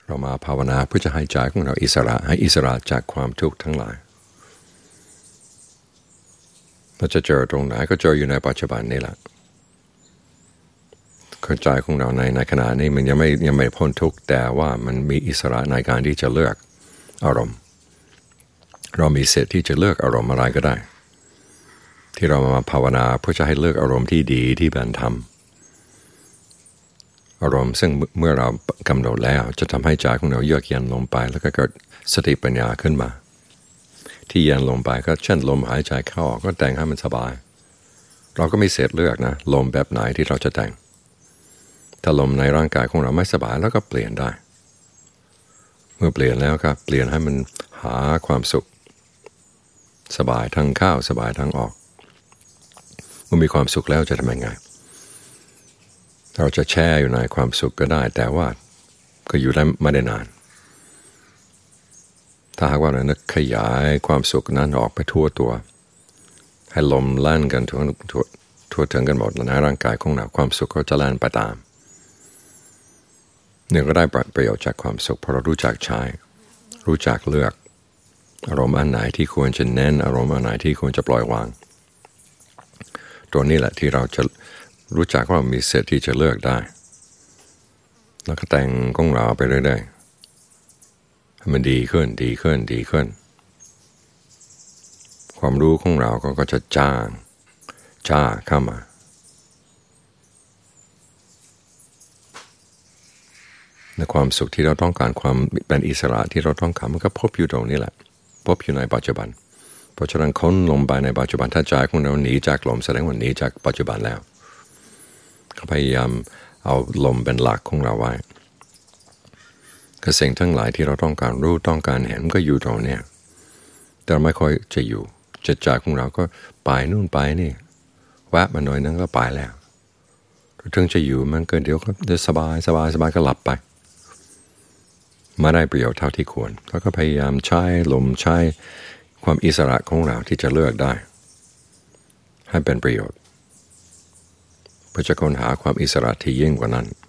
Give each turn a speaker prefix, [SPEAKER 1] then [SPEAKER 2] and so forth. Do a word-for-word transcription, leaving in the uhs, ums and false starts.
[SPEAKER 1] เรามาภาวนาเพื่อจะให้ใจของเราอิสระให้อิสระจากความทุกข์ทั้งหลายเราจะเจอตรงไหนก็เจออยู่ในปัจจุบันนี่แหละใจของเราในในขณะนี้มันยังไม่ยังไม่พ้นทุกข์แต่ว่ามันมีอิสระในการที่จะเลือกอารมณ์เรามีสิทธิ์ที่จะเลือกอารมณ์อะไรก็ได้ที่เรามาภาวนาเพื่อจะให้เลือกอารมณ์ที่ดีที่เป็นธรรมอารมณ์ซึ่งเมื่อเรากำหนดแล้วจะทำให้ใจของเราเยือกเย็นลงไปแล้วก็เกิดสติปัญญาขึ้นมาที่เย็นลงไปก็เช่นลมหายใจเข้าออกก็แต่งให้มันสบายเราก็มีสิทธิ์เลือกนะลมแบบไหนที่เราจะแต่งถ้าลมในร่างกายของเราไม่สบายแล้วก็เปลี่ยนได้เมื่อเปลี่ยนแล้วก็เปลี่ยนให้มันหาความสุขสบายทั้งเข้าสบายทั้งออกเมื่อมีความสุขแล้วจะทำยังไงเราจะแช่อยู่ในความสุขก็ได้แต่ว่าก็อยู่ได้ไม่ได้นานถ้าหากว่าเรานึกขยายความสุขนั้นออกไปทั่วตัวให้ลมแล่นกันทั่วทั่วทั่วถึงกันหมดในร่างกายของเราความสุขก็จะแล่นไปตามเนี่ยก็ได้ประโยชน์จากความสุขเพราะเรารู้จักใช้รู้จักเลือกอารมณ์อันไหนที่ควรจะเน้นอารมณ์อันไหนที่ควรจะปล่อยวางตัวนี้แหละที่เราจะรู้จักว่ามีสิทธิ์ที่จะเลือกได้แล้วก็แต่งของเราไปเรื่อยๆให้มันดีขึ้นดีขึ้นดีขึ้นความรู้ของเราก็จะจ้างจ้าเข้ามาในความสุขที่เราต้องการความเป็นอิสระที่เราต้องการมันก็พบอยู่ตรงนี้แหละพบอยู่ในปัจจุบันเพราะฉะนั้นค้นลงไปในปัจจุบันถ้าใจของเราหนีจากลมแสดงว่าหนีจากปัจจุบันแล้วก็พยายามเอาลมเป็นหลักของเราไว้ก็สิ่งทั้งหลายที่เราต้องการรู้ต้องการเห็นก็อยู่ตรงนี้แต่ไม่ค่อยจะอยู่จิตใจของเราก็ไปนู่นไปนี่แวะมาหน่อยนึงก็ไปแล้วถึงจะอยู่มันก็เดี๋ยวก็จะสบายสบายสบายก็หลับไปไม่ได้ประโยชน์เท่าที่ควรแล้วก็พยายามใช้ลมใช้ความอิสระของเราที่จะเลือกได้ให้เป็นประโยชน์เพื่อจะค้นหาความอิสระที่ยิ่งกว่านั้น